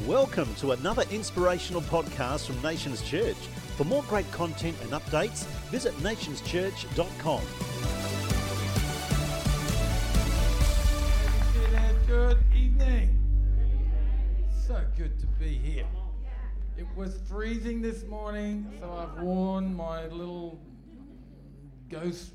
Welcome to another inspirational podcast from Nations Church. For more great content and updates, visit nationschurch.com. Good evening. So good to be here. It was freezing this morning, so I've worn my little goose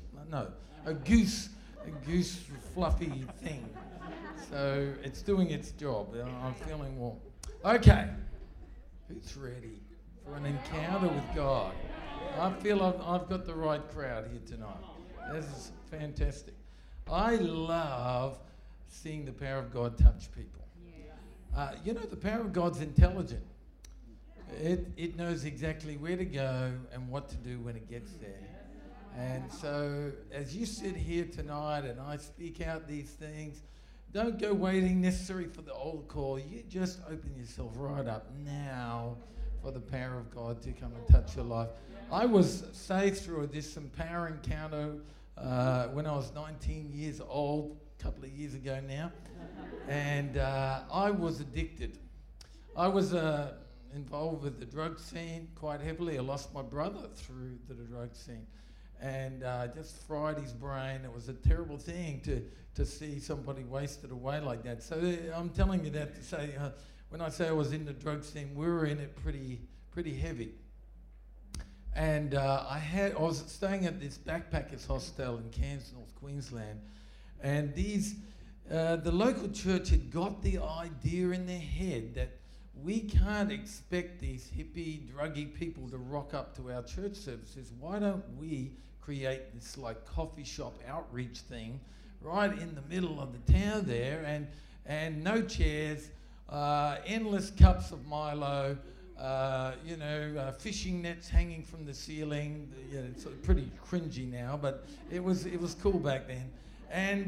fluffy thing. So it's doing its job. I'm feeling warm. Okay, who's ready for an encounter with God? I feel I've got the right crowd here tonight. This is fantastic. I love seeing the power of God touch people. The power of God's intelligent. It knows exactly where to go and what to do when it gets there. And so as you sit here tonight and I speak out these things, don't go waiting necessarily for the old call. You just open yourself right up now for the power of God to come and touch your life. I was saved through this power encounter when I was 19 years old, a couple of years ago now. And I was addicted. I was involved with the drug scene quite heavily. I lost my brother through the drug scene. And just fried his brain. It was a terrible thing to see somebody wasted away like that. So I'm telling you that to say, when I say I was in the drug scene, we were in it pretty heavy. And I was staying at this backpackers hostel in Cairns, North Queensland, and the local church had got the idea in their head that we can't expect these hippie, druggy people to rock up to our church services. Why don't we create this like coffee shop outreach thing right in the middle of the town there, and no chairs, endless cups of Milo, fishing nets hanging from the ceiling. Yeah, it's pretty cringy now, but it was cool back then. And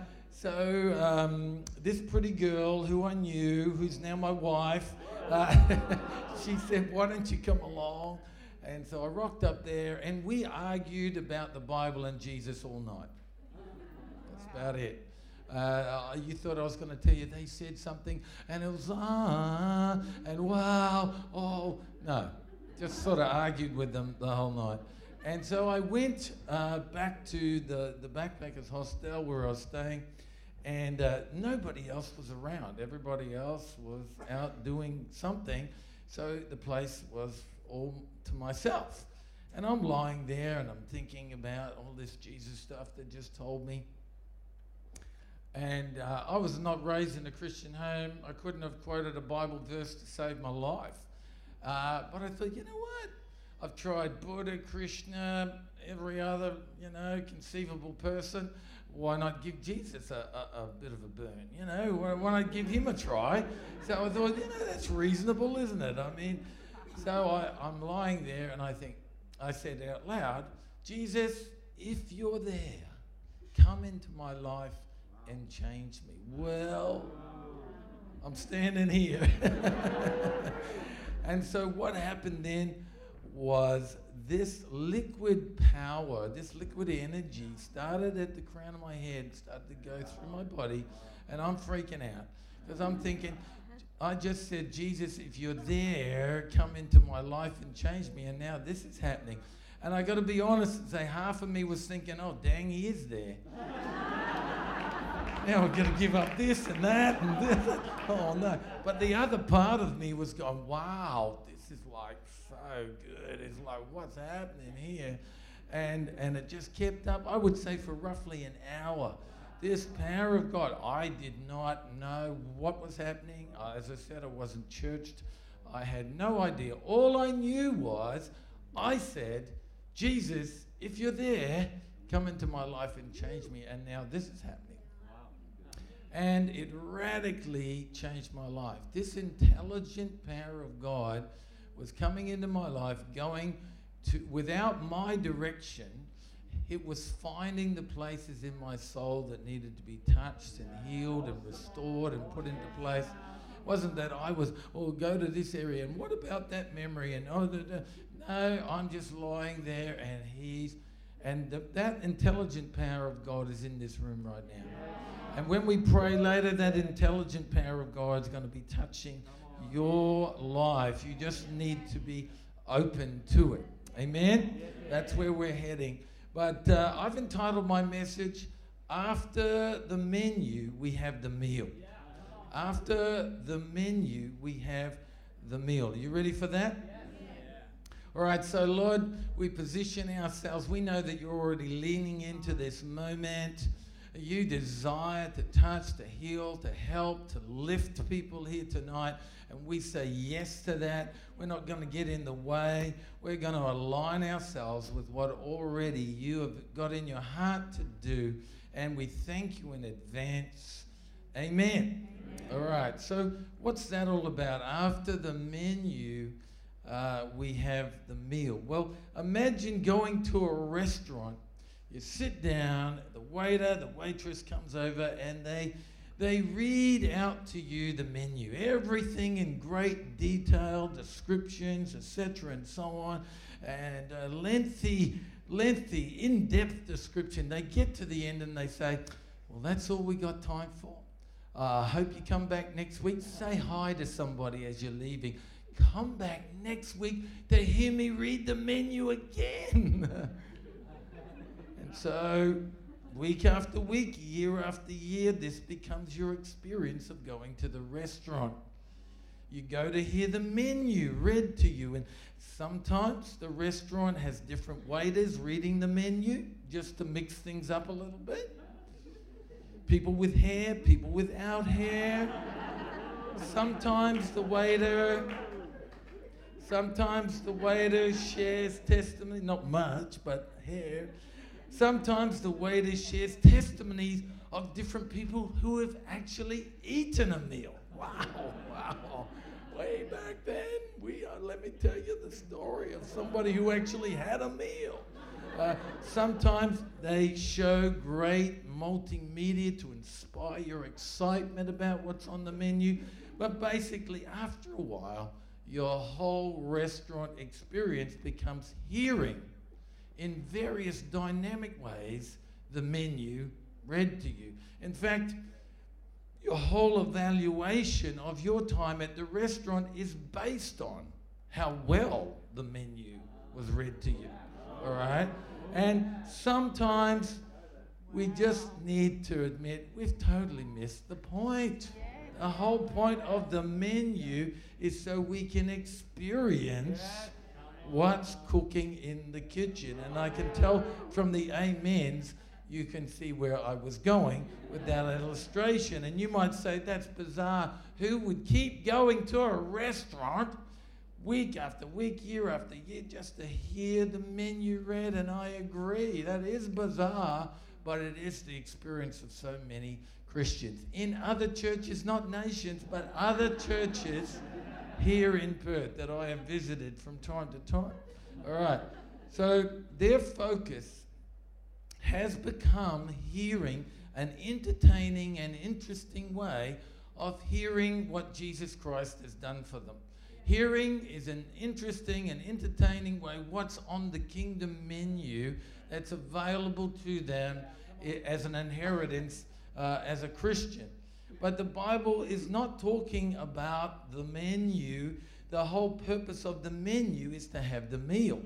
So this pretty girl who I knew, who's now my wife, she said, "Why don't you come along?" And so I rocked up there, and we argued about the Bible and Jesus all night. That's about it. You thought I was going to tell you they said something, and it was and wow, oh no, just sort of argued with them the whole night. And so I went back to the backpackers hostel where I was staying. And nobody else was around. Everybody else was out doing something. So the place was all to myself. And I'm lying there and I'm thinking about all this Jesus stuff they just told me. And I was not raised in a Christian home. I couldn't have quoted a Bible verse to save my life. But I thought, you know what? I've tried Buddha, Krishna, every other, conceivable person. Why not give Jesus a bit of a burn? Why not give him a try? So I thought, that's reasonable, isn't it? I mean, so I'm lying there and I said out loud, "Jesus, if you're there, come into my life and change me." Well, I'm standing here. And so what happened then was this liquid power, this liquid energy started at the crown of my head, started to go through my body, and I'm freaking out because I'm thinking, I just said, "Jesus, if you're there, come into my life and change me," and now this is happening. And I got to be honest and say, half of me was thinking, "Oh, dang, he is there." Now I'm going to give up this and that and this. Oh, no. But the other part of me was going, "Wow, this is like so good. It's like, what's happening here?" And it just kept up, I would say, for roughly an hour. This power of God, I did not know what was happening. As I said, I wasn't churched. I had no idea. All I knew was, I said, "Jesus, if you're there, come into my life and change me." And now this is happening. And it radically changed my life. This intelligent power of God was coming into my life, going to, without my direction, it was finding the places in my soul that needed to be touched and healed and restored and put into place. It wasn't that I was, go to this area, and what about that memory? And no, I'm just lying there, and that intelligent power of God is in this room right now. And when we pray later, that intelligent power of God is going to be touching your life. You just need to be open to it. Amen? That's where we're heading. But I've entitled my message, After the Menu, We Have the Meal. After the menu, we have the meal. Are you ready for that? All right, so Lord, we position ourselves. We know that you're already leaning into this moment. You desire to touch, to heal, to help, to lift people here tonight. And we say yes to that. We're not going to get in the way. We're going to align ourselves with what already you have got in your heart to do. And we thank you in advance. Amen. All right, so what's that all about? After the menu, we have the meal. Well, imagine going to a restaurant. You sit down, the waiter, the waitress comes over, and they read out to you the menu. Everything in great detail, descriptions, etc., and so on, and a lengthy, in-depth description. They get to the end and they say, well, that's all we got time for. Hope you come back next week. Say hi to somebody as you're leaving. Come back next week to hear me read the menu again. And so, week after week, year after year, this becomes your experience of going to the restaurant. You go to hear the menu read to you, and sometimes the restaurant has different waiters reading the menu just to mix things up a little bit. People with hair, people without hair. Sometimes the waiter shares testimony, not much, but hair. Sometimes the waiter shares testimonies of different people who have actually eaten a meal. Wow. Way back then, let me tell you the story of somebody who actually had a meal. Sometimes they show great multimedia to inspire your excitement about what's on the menu. But basically, after a while, your whole restaurant experience becomes hearing in various dynamic ways the menu read to you. In fact, your whole evaluation of your time at the restaurant is based on how well the menu was read to you. All right? And sometimes we just need to admit we've totally missed the point. The whole point of the menu is so we can experience what's cooking in the kitchen. And I can tell from the amens, you can see where I was going with that illustration. And you might say, that's bizarre. Who would keep going to a restaurant week after week, year after year, just to hear the menu read? And I agree, that is bizarre, but it is the experience of so many Christians. In other churches, not nations, but other churches here in Perth that I have visited from time to time. All right, so their focus has become hearing an entertaining and interesting way of hearing what Jesus Christ has done for them. Hearing is an interesting and entertaining way what's on the kingdom menu that's available to them as an inheritance as a Christian. But the Bible is not talking about the menu. The whole purpose of the menu is to have the meal.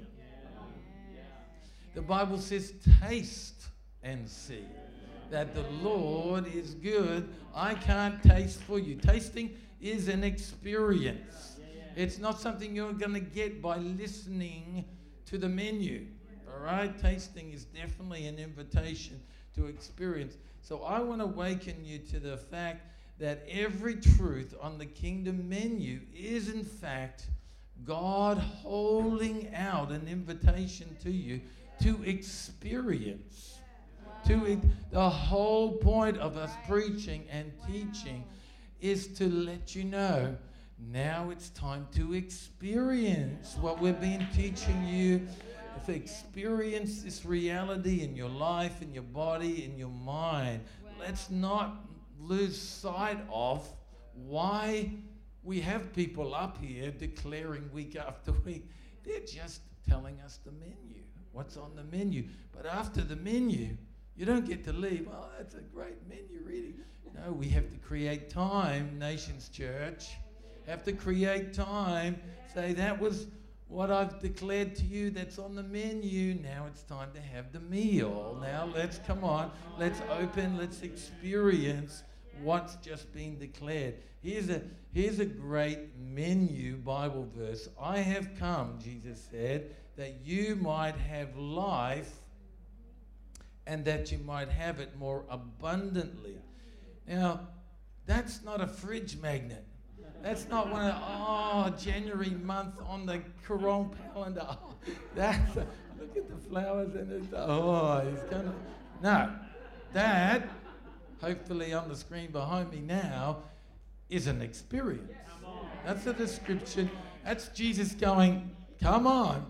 The Bible says, taste and see that the Lord is good. I can't taste for you. Tasting is an experience. It's not something you're going to get by listening to the menu. All right? Tasting is definitely an invitation to experience. So I want to awaken you to the fact that every truth on the kingdom menu is in fact God holding out an invitation to you to experience. The whole point of us preaching and teaching is to let you know now it's time to experience what we've been teaching you. To experience this reality in your life, in your body, in your mind. Let's not lose sight of why we have people up here declaring week after week. They're just telling us the menu, what's on the menu. But after the menu, you don't get to leave. Oh, that's a great menu reading. No, we have to create time, Nations Church, have to create time, say that was what I've declared to you that's on the menu. Now it's time to have the meal. Now let's open, let's experience what's just been declared. Here's a great menu Bible verse. I have come, Jesus said, that you might have life and that you might have it more abundantly. Now, that's not a fridge magnet. That's not one of, January month on the Quran calendar. Oh, look at the flowers and it's kind of, no. That, hopefully on the screen behind me now, is an experience. That's a description. That's Jesus going, come on,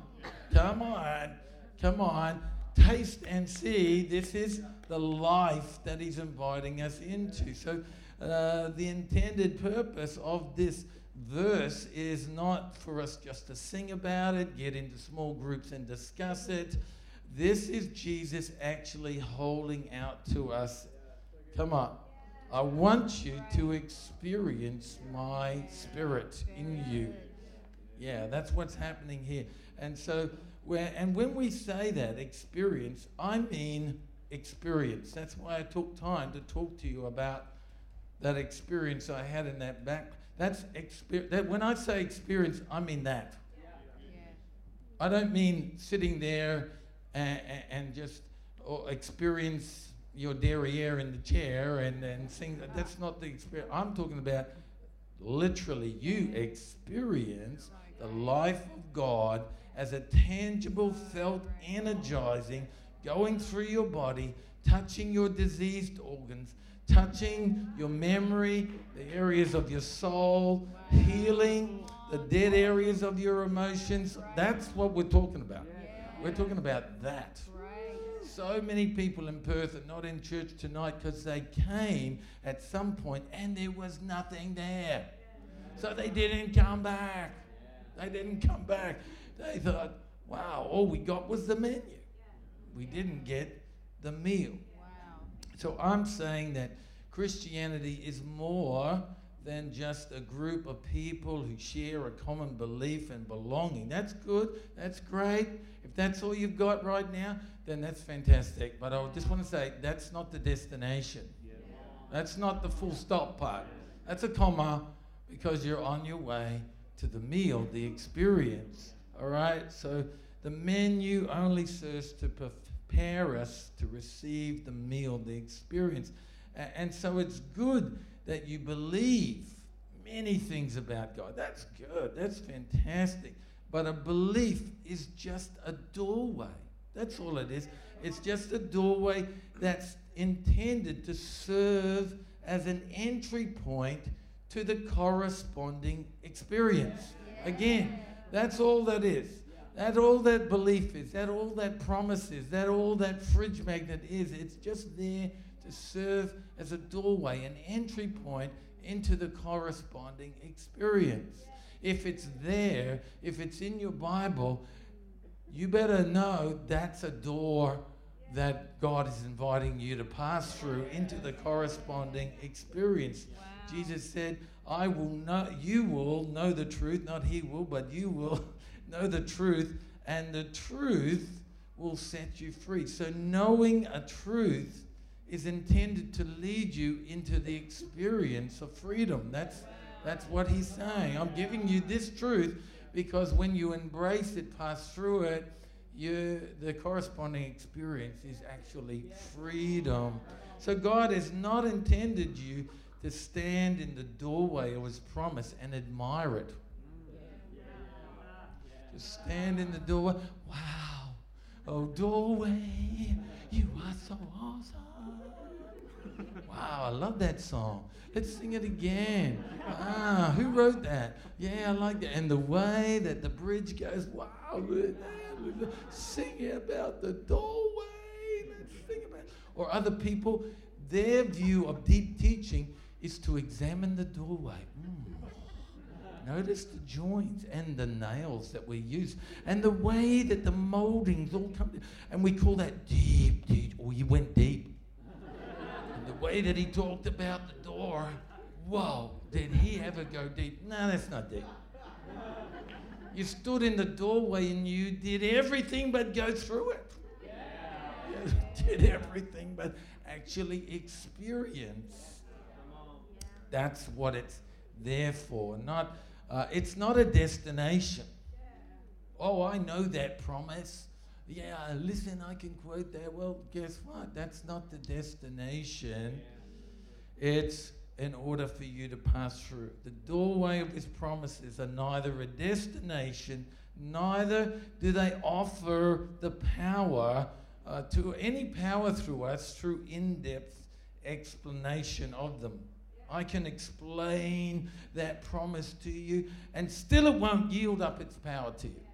taste and see. This is the life that he's inviting us into. So the intended purpose of this verse is not for us just to sing about it, get into small groups and discuss it. This is Jesus actually holding out to us. Come on. I want you to experience my spirit in you. Yeah, that's what's happening here. And so, when we say that, experience, I mean experience. That's why I took time to talk to you about that experience I had in that back. When I say experience, I mean that. I don't mean sitting there and just experience your derriere in the chair and sing. That's not the experience. I'm talking about literally you experience the life of God as a tangible, felt, energizing, going through your body, touching your diseased organs, touching your memory, the areas of your soul, healing the dead areas of your emotions. That's what we're talking about. We're talking about that. So many people in Perth are not in church tonight because they came at some point and there was nothing there. So they didn't come back. They thought, wow, all we got was the menu. We didn't get the meal. So I'm saying that Christianity is more than just a group of people who share a common belief and belonging. That's good. That's great. If that's all you've got right now, then that's fantastic. But I just want to say that's not the destination. That's not the full stop part. That's a comma because you're on your way to the meal, the experience. All right? So the menu only serves to prepare us to receive the meal, the experience. And so it's good that you believe many things about God. That's good. That's fantastic. But a belief is just a doorway. That's all it is. It's just a doorway that's intended to serve as an entry point to the corresponding experience. Again, that's all that is. That's all that belief is. That's all that promise is. That's all that fridge magnet is. It's just there to serve as a doorway, an entry point into the corresponding experience. If it's there, if it's in your Bible, you better know that's a door that God is inviting you to pass through into the corresponding experience. Wow. Jesus said, you will know the truth, not he will, but you will know the truth, and the truth will set you free. So knowing a truth is intended to lead you into the experience of freedom. That's what he's saying. I'm giving you this truth because when you embrace it, pass through it, the corresponding experience is actually freedom. So God has not intended you to stand in the doorway of his promise and admire it. To stand in the doorway. Wow. Oh, doorway, you are so awesome. Wow, I love that song. Let's sing it again. Who wrote that? Yeah, I like that. And the way that the bridge goes, wow, sing about the doorway. Let's sing about it. Or other people, their view of deep teaching is to examine the doorway. Notice the joints and the nails that we use and the way that the moldings all come together. And we call that deep teaching. Oh, you went deep. And the way that he talked about the door, whoa, did he ever go deep? No, that's not deep. You stood in the doorway and you did everything but go through it. You did everything but actually experience. That's what it's there for. It's not a destination. Oh, I know that promise. Yeah, listen, I can quote that. Well, guess what? That's not the destination. It's in order for you to pass through. The doorway of his promises are neither a destination, neither do they offer the power to any power through us through in-depth explanation of them. I can explain that promise to you, and still it won't yield up its power to you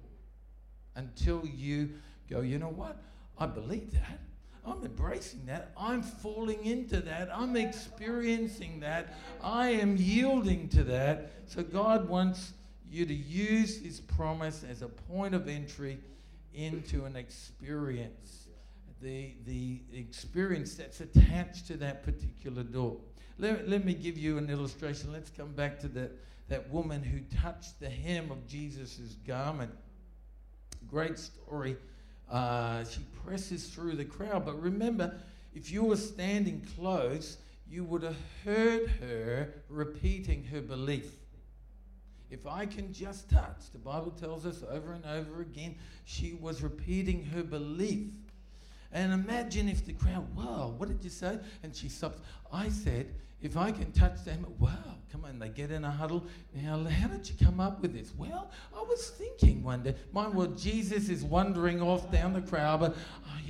until you go, you know what? I believe that. I'm embracing that. I'm falling into that. I'm experiencing that. I am yielding to that. So God wants you to use his promise as a point of entry into an experience. The experience that's attached to that particular door. Let me give you an illustration. Let's come back to that woman who touched the hem of Jesus' garment. Great story. She presses through the crowd. But remember, if you were standing close, you would have heard her repeating her belief. If I can just touch, the Bible tells us over and over again, she was repeating her belief. And imagine if the crowd, wow, what did you say? And she stops. I said, if I can touch them, wow, come on, they get in a huddle. Now, how did you come up with this? Well, I was thinking one day, Jesus is wandering off down the crowd, but,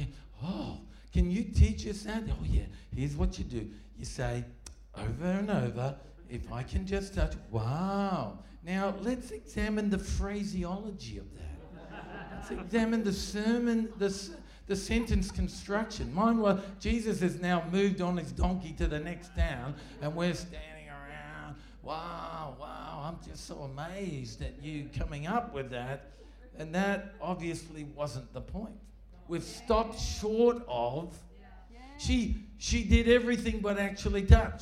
can you teach us that? Oh, yeah, here's what you do. You say, over and over, if I can just touch, wow. Now, let's examine the phraseology of that. Let's examine the sermon, the sentence construction. Jesus has now moved on his donkey to the next town, and we're standing around. Wow, I'm just so amazed at you coming up with that. And that obviously wasn't the point. We've stopped short of, she did everything but actually touch.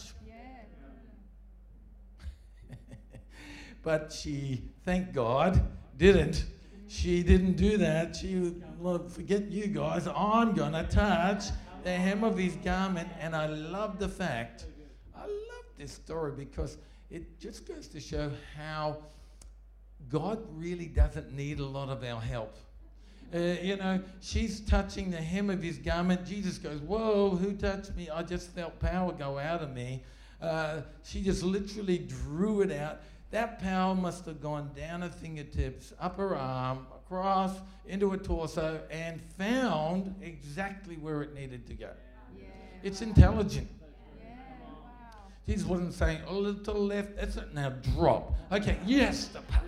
But she, thank God, didn't. She didn't do that. Forget you guys. I'm going to touch the hem of his garment. And I love this story because it just goes to show how God really doesn't need a lot of our help. She's touching the hem of his garment. Jesus goes, whoa, who touched me? I just felt power go out of me. She just literally drew it out. That power must have gone down her fingertips, up her arm, across, into her torso, and found exactly where it needed to go. Yeah. It's intelligent. Yeah. Wow. Jesus wasn't saying, a little to the left, that's it, now drop. Okay, yes, the power.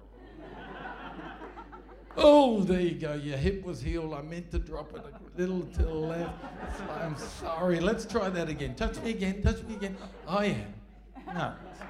Oh, there you go, your hip was healed. I meant to drop it a little to the left. I'm sorry, let's try that again. Touch me again. Oh, yeah. No.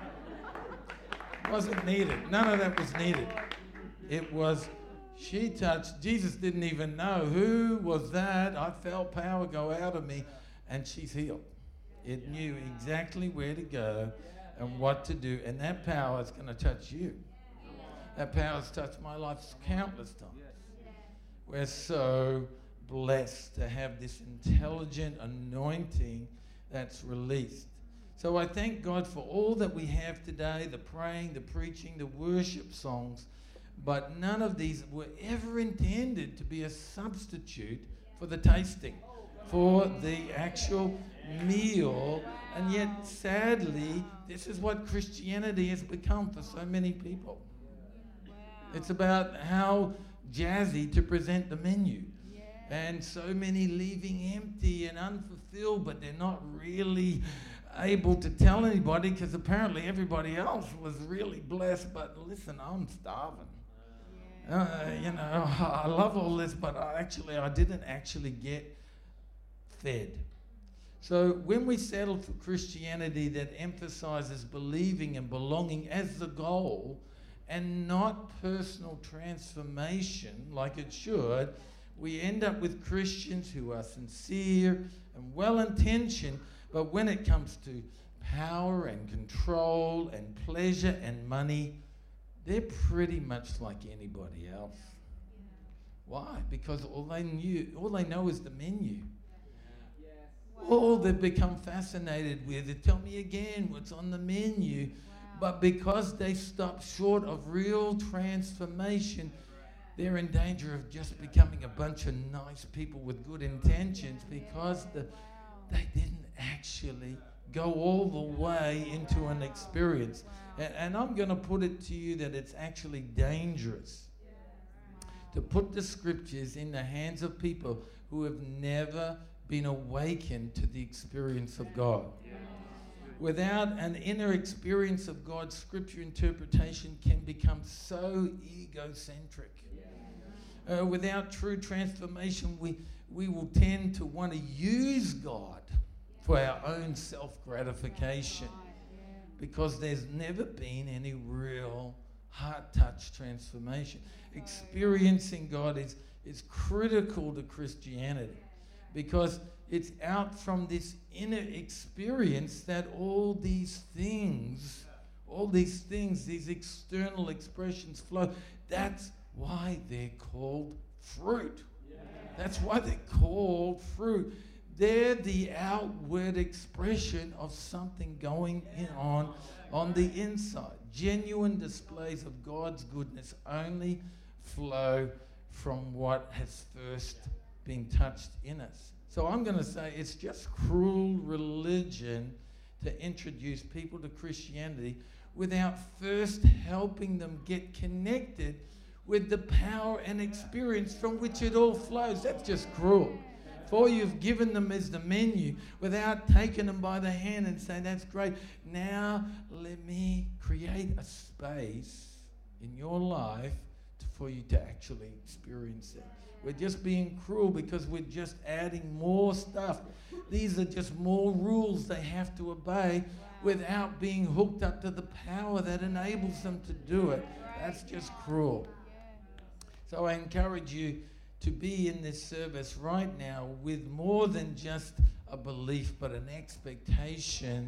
Wasn't needed. None of that was needed. It was, she touched. Jesus didn't even know. Who was that? I felt power go out of me. And she's healed. It knew exactly where to go and what to do. And that power is going to touch you. That power has touched my life countless times. We're so blessed to have this intelligent anointing that's released. So I thank God for all that we have today, the praying, the preaching, the worship songs, but none of these were ever intended to be a substitute for the tasting, for the actual meal. And yet, sadly, this is what Christianity has become for so many people. It's about how jazzy to present the menu. And so many leaving empty and unfulfilled, but they're not really able to tell anybody because apparently everybody else was really blessed. But listen, I'm starving. I love all this, but I didn't actually get fed. So when we settle for Christianity that emphasizes believing and belonging as the goal and not personal transformation like it should, we end up with Christians who are sincere and well-intentioned, but when it comes to power and control and pleasure and money, they're pretty much like anybody else. Why? Because all they know is the menu. All they've become fascinated with is, tell me again what's on the menu. But because they stop short of real transformation, they're in danger of just becoming a bunch of nice people with good intentions, because they didn't actually go all the way into an experience. And I'm going to put it to you that it's actually dangerous to put the scriptures in the hands of people who have never been awakened to the experience of God. Without an inner experience of God, scripture interpretation can become so egocentric. Without true transformation, we will tend to want to use God for our own self-gratification, because there's never been any real heart-touch transformation. Experiencing God is critical to Christianity, because it's out from this inner experience that all these things, these external expressions flow. That's why they're called fruit. That's why they're called fruit. They're the outward expression of something going on the inside. Genuine displays of God's goodness only flow from what has first been touched in us. So I'm going to say it's just cruel religion to introduce people to Christianity without first helping them get connected with the power and experience from which it all flows. That's just cruel. If all you've given them is the menu without taking them by the hand and saying, that's great, now let me create a space in your life for you to actually experience it. We're just being cruel because we're just adding more stuff. These are just more rules they have to obey without being hooked up to the power that enables them to do it. That's just cruel. So I encourage you to be in this service right now with more than just a belief, but an expectation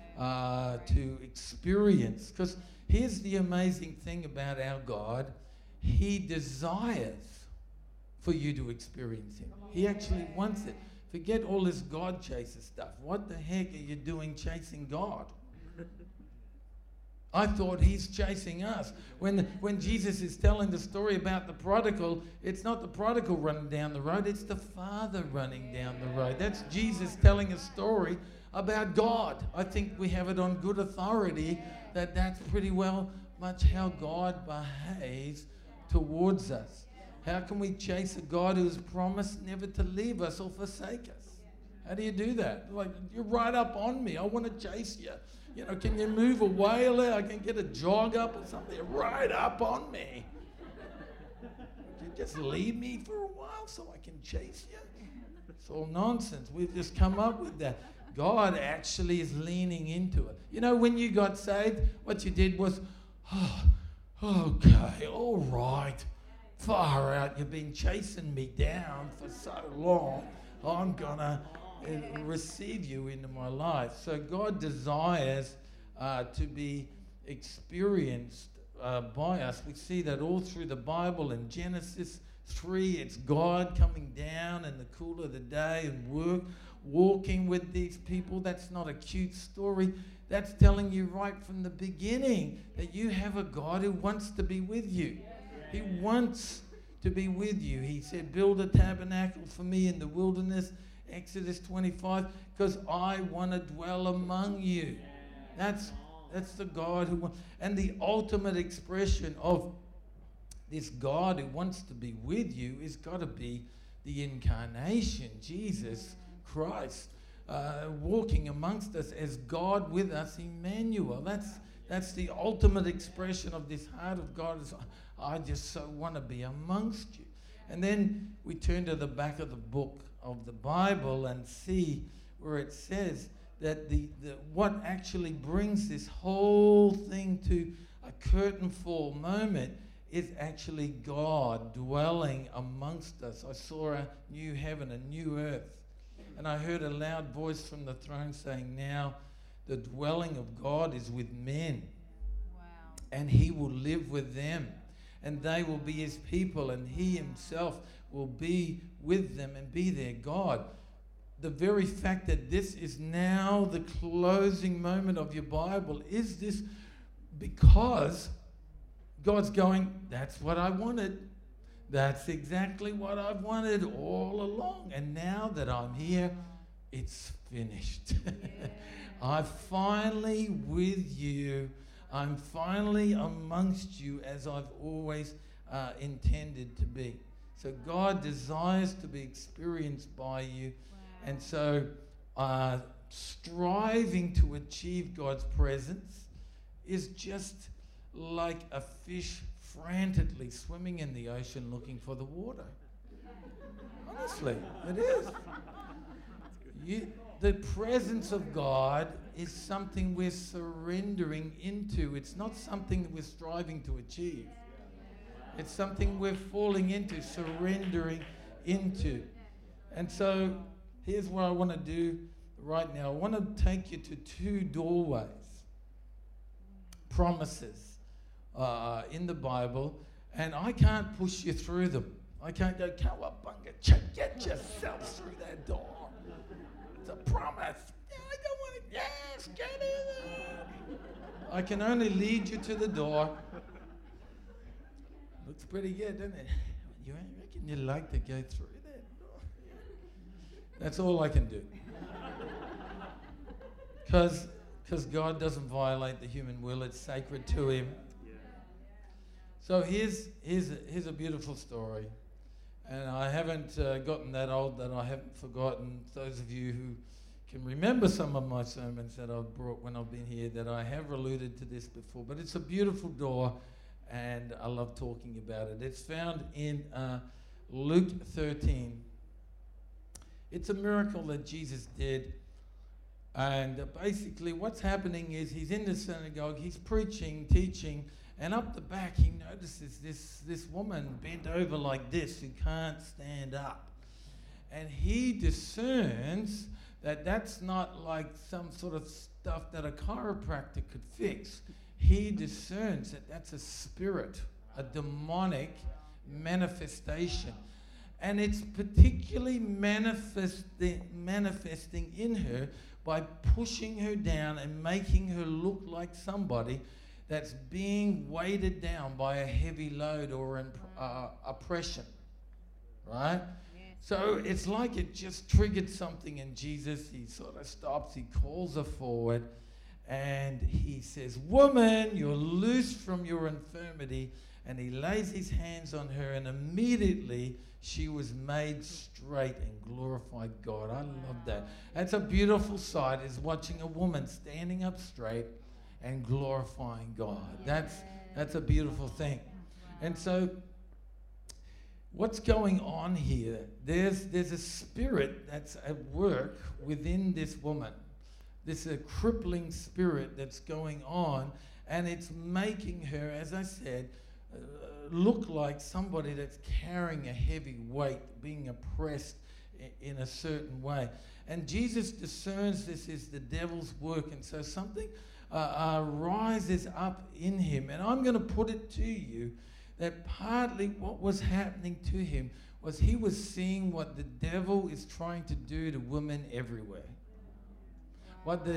to experience. Because here's the amazing thing about our God. He desires for you to experience him. He actually wants it. Forget all this God chaser stuff. What the heck are you doing chasing God? I thought he's chasing us. When Jesus is telling the story about the prodigal, it's not the prodigal running down the road, it's the Father running down the road. That's Jesus telling a story about God. I think we have it on good authority that that's pretty well much how God behaves towards us. How can we chase a God who's promised never to leave us or forsake us? How do you do that? Like, you're right up on me. I want to chase you. You know, can you move a whaler? I can get a jog up or something. You're right up on me. You just leave me for a while so I can chase you? It's all nonsense. We've just come up with that. God actually is leaning into it. You know, when you got saved, what you did was, okay, all right. Far out, you've been chasing me down for so long. I'm going to receive you into my life. So God desires to be experienced by us. We see that all through the Bible. In Genesis 3, it's God coming down in the cool of the day and walking with these people. That's not a cute story. That's telling you right from the beginning that you have a God who wants to be with you. He wants to be with you. He said, build a tabernacle for me in the wilderness, Exodus 25, because I want to dwell among you. That's the God who wants. And the ultimate expression of this God who wants to be with you is got to be the incarnation, Jesus Christ, walking amongst us as God with us, Emmanuel. That's the ultimate expression of this heart of God. I just so want to be amongst you. And then we turn to the back of the book of the Bible and see where it says that what actually brings this whole thing to a curtain fall moment is actually God dwelling amongst us. I saw a new heaven, a new earth. And I heard a loud voice from the throne saying, now the dwelling of God is with men. Wow. And he will live with them. And they will be his people. And he himself will be with them and be their God. The very fact that this is now the closing moment of your Bible, is this because God's going, that's what I wanted. That's exactly what I've wanted all along. And now that I'm here, it's finished. I'm finally with you. I'm finally amongst you as I've always intended to be. So God desires to be experienced by you. And so striving to achieve God's presence is just like a fish frantically swimming in the ocean looking for the water. Honestly, it is. The presence of God is something we're surrendering into. It's not something that we're striving to achieve. It's something we're falling into, surrendering into. And so here's what I want to do right now. I want to take you to two doorways, promises in the Bible, and I can't push you through them. I can't go, cowabunga, get yourself through that door. It's a promise. Yeah, I don't want to, yes, get in there. I can only lead you to the door. Looks pretty good, doesn't it? You reckon you'd like to go through that door? That's all I can do. Because God doesn't violate the human will. It's sacred to him. So here's a beautiful story. And I haven't gotten that old that I haven't forgotten. Those of you who can remember some of my sermons that I've brought when I've been here, that I have alluded to this before. But it's a beautiful door, and I love talking about it. It's found in Luke 13. It's a miracle that Jesus did. And basically what's happening is he's in the synagogue, he's preaching, teaching, and up the back he notices this woman bent over like this who can't stand up. And he discerns that that's not like some sort of stuff that a chiropractor could fix. He discerns that that's a spirit, a demonic manifestation. And it's particularly manifesting in her by pushing her down and making her look like somebody that's being weighted down by a heavy load or oppression, right? So it's like it just triggered something in Jesus. He sort of stops, he calls her forward, and he says, "Woman, you're loosed from your infirmity." And he lays his hands on her, and immediately she was made straight and glorified God. I love that. That's a beautiful sight, is watching a woman standing up straight and glorifying God. That's a beautiful thing. And so what's going on here? There's a spirit that's at work within this woman. This a crippling spirit that's going on, and it's making her, as I said, look like somebody that's carrying a heavy weight, being oppressed in a certain way. And Jesus discerns this is the devil's work, and so something rises up in him. And I'm going to put it to you that partly what was happening to him was he was seeing what the devil is trying to do to women everywhere. What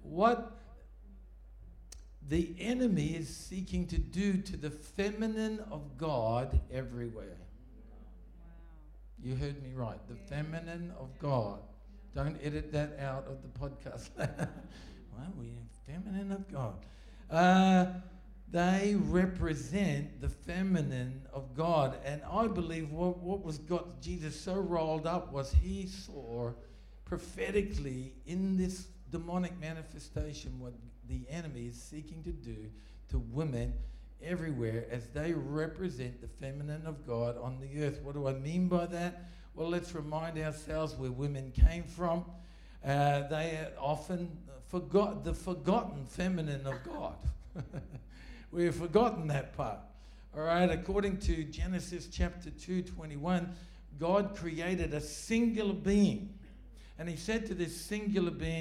the enemy is seeking to do to the feminine of God everywhere. Wow. You heard me right. The feminine of God. Don't edit that out of the podcast. Well, we feminine of God. They represent the feminine of God. And I believe what was got Jesus so rolled up was he saw prophetically in this demonic manifestation what the enemy is seeking to do to women everywhere as they represent the feminine of God on the earth. What do I mean by that? Well, let's remind ourselves where women came from. They are often the forgotten feminine of God. We've forgotten that part. All right, according to Genesis chapter 2:21, God created a singular being. And he said to this singular being,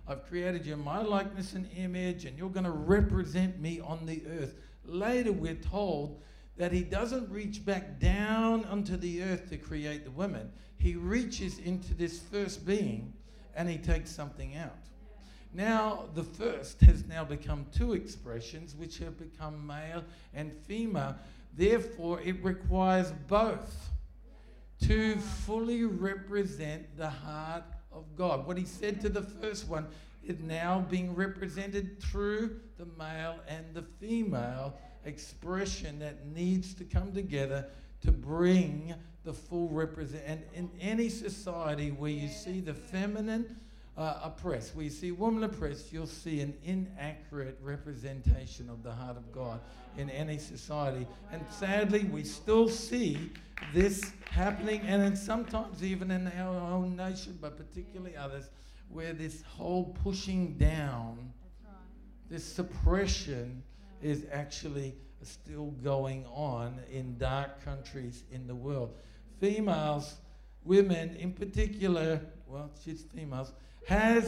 I've created you in my likeness and image, and you're going to represent me on the earth. Later, we're told that he doesn't reach back down onto the earth to create the woman. He reaches into this first being and he takes something out. Now, the first has now become two expressions which have become male and female. Therefore, it requires both to fully represent the heart of God. What he said to the first one is now being represented through the male and the female expression that needs to come together to bring the full represent. And in any society where you see the feminine oppressed, where you see woman oppressed, you'll see an inaccurate representation of the heart of God in any society. And sadly, we still see this happening, and sometimes even in our own nation, but particularly others, where this whole pushing down, this suppression is actually still going on in dark countries in the world. Females, women in particular, well, she's females, have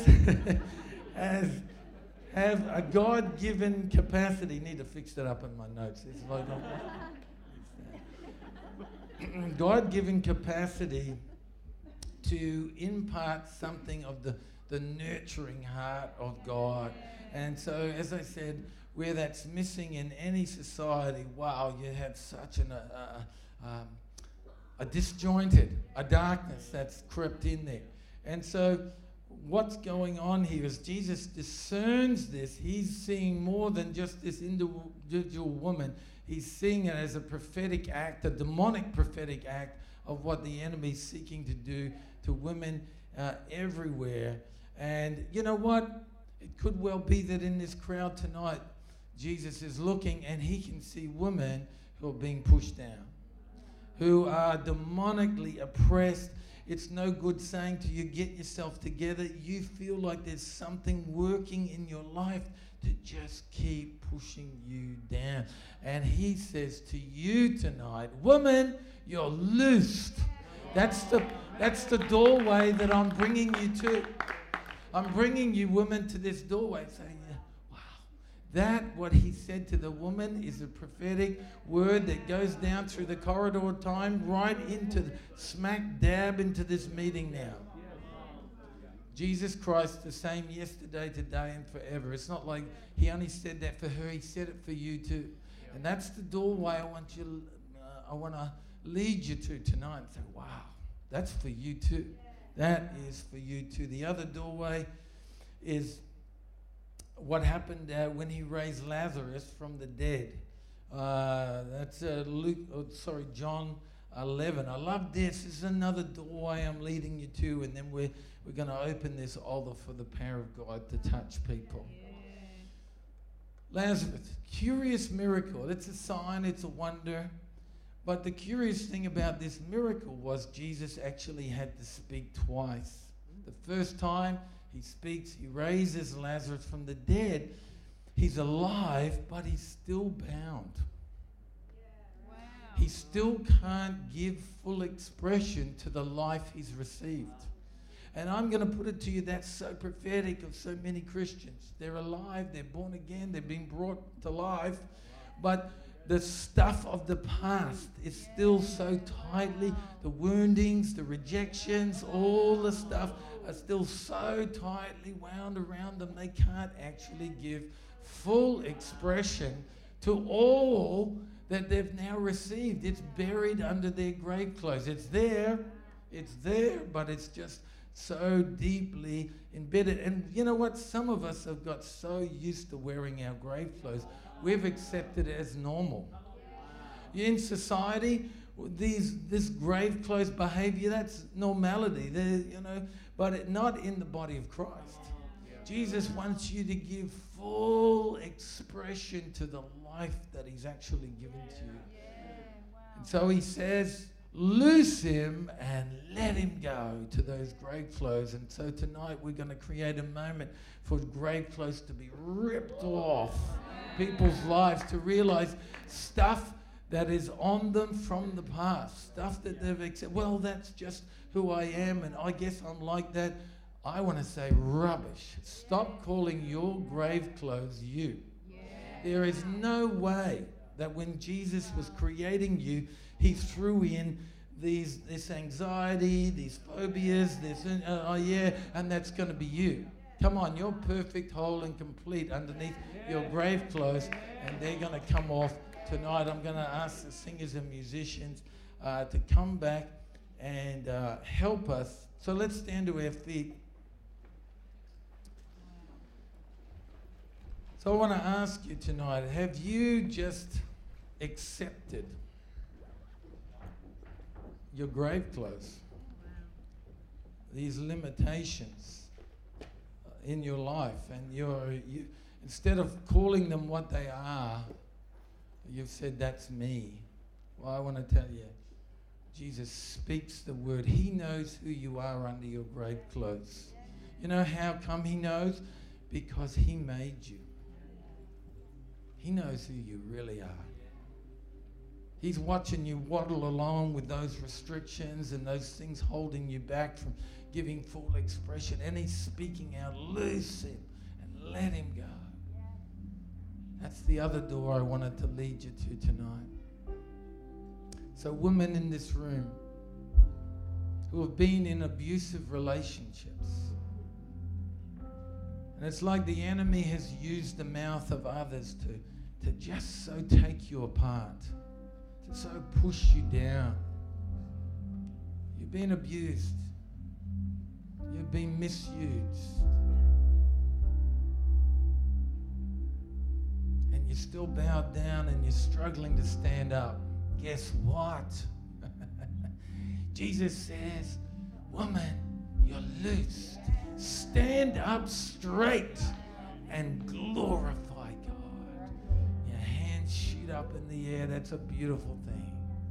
a God-given capacity. Need to fix that up in my notes. It's like God-given capacity to impart something of the nurturing heart of God. And so, as I said, where that's missing in any society, wow, you have such a disjointed, a darkness that's crept in there. And so what's going on here is Jesus discerns this. He's seeing more than just this individual woman. He's seeing it as a prophetic act, a demonic prophetic act of what the enemy's seeking to do to women everywhere. And you know what? It could well be that in this crowd tonight, Jesus is looking and he can see women who are being pushed down, who are demonically oppressed. It's no good saying to you, get yourself together. You feel like there's something working in your life to just keep pushing you down. And he says to you tonight, woman, you're loosed. That's the doorway that I'm bringing you to. I'm bringing you, women, to this doorway saying, wow, that what he said to the woman is a prophetic word that goes down through the corridor of time right into, smack dab into this meeting now. Jesus Christ, the same yesterday, today, and forever. It's not like he only said that for her, he said it for you too. And that's the doorway I want to lead you to tonight and say, wow, that's for you too. That is for you too. The other doorway is what happened when he raised Lazarus from the dead. That's John 11. I love this. This is another doorway I'm leading you to, and then we're going to open this altar for the power of God to touch people. Lazarus, curious miracle. It's a sign, it's a wonder. But the curious thing about this miracle was Jesus actually had to speak twice. The first time he speaks, he raises Lazarus from the dead. He's alive, but he's still bound. Wow. He still can't give full expression to the life he's received. And I'm going to put it to you, that's so prophetic of so many Christians. They're alive, they're born again, they're being brought to life, but the stuff of the past is still so tightly, the woundings, the rejections, all the stuff are still so tightly wound around them, they can't actually give full expression to all that they've now received. It's buried under their grave clothes. It's there, but it's just so deeply embedded. And you know what? Some of us have got so used to wearing our grave clothes, we've accepted it as normal. In society, this grave clothes behavior, that's normality. But not in the body of Christ. Jesus wants you to give full expression to the life that he's actually given to you. And so he says, loose him and let him go to those grave clothes. And so tonight we're going to create a moment for grave clothes to be ripped off people's lives, to realize stuff that is on them from the past, stuff that they've accepted. Well, that's just who I am, and I guess I'm like that. I want to say rubbish. Stop calling your grave clothes you. Yeah. There is no way that when Jesus was creating you, he threw in this anxiety, these phobias, and that's going to be you. Come on, you're perfect, whole, and complete underneath your grave clothes, and they're going to come off tonight. I'm going to ask the singers and musicians to come back and help us. So let's stand to our feet. So I want to ask you tonight, have you just accepted your grave clothes? These limitations in your life, and you instead of calling them what they are, you've said, that's me. Well, I want to tell you, Jesus speaks the word. He knows who you are under your grave clothes. You know how come he knows? Because he made you. He knows who you really are. He's watching you waddle along with those restrictions and those things holding you back from giving full expression. And he's speaking out, loose him and let him go. That's the other door I wanted to lead you to tonight. So women in this room who have been in abusive relationships, and it's like the enemy has used the mouth of others to just so take you apart, to so push you down. You've been abused. You've been misused. And you're still bowed down and you're struggling to stand up. Guess what? Jesus says, woman, you're loosed. Stand up straight and glorify God. Your hands shoot up in the air. That's a beautiful thing.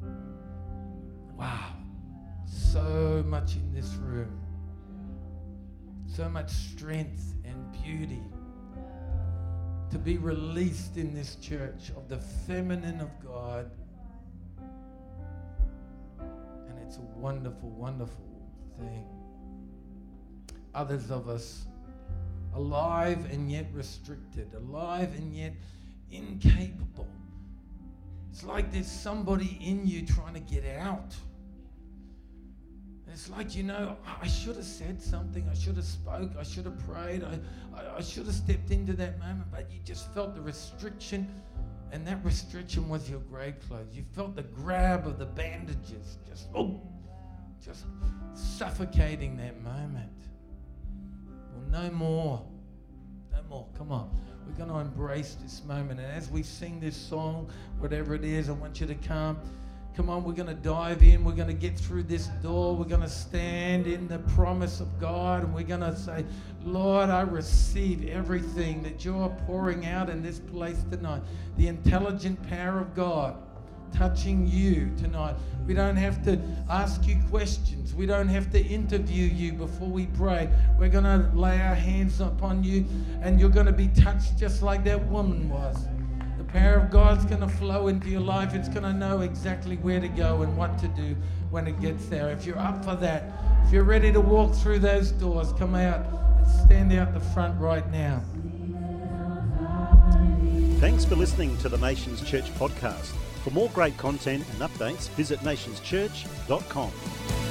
Wow. So much in this room. So much strength and beauty to be released in this church of the feminine of God. And it's a wonderful, wonderful thing. Others of us alive and yet restricted, alive and yet incapable. It's like there's somebody in you trying to get out. It's like, you know, I should have said something, I should have spoke, I should have prayed, I should have stepped into that moment, but you just felt the restriction, and that restriction was your grave clothes. You felt the grab of the bandages, just suffocating that moment. Well, no more. No more. Come on. We're going to embrace this moment. And as we sing this song, whatever it is, I want you to come. Come on, we're going to dive in. We're going to get through this door. We're going to stand in the promise of God. And we're going to say, Lord, I receive everything that you're pouring out in this place tonight. The intelligent power of God touching you tonight. We don't have to ask you questions. We don't have to interview you before we pray. We're going to lay our hands upon you and you're going to be touched just like that woman was. The power of God's going to flow into your life. It's going to know exactly where to go and what to do when it gets there. If you're up for that, if you're ready to walk through those doors, come out and stand out the front right now. Thanks for listening to the Nations Church podcast. For more great content and updates, visit nationschurch.com.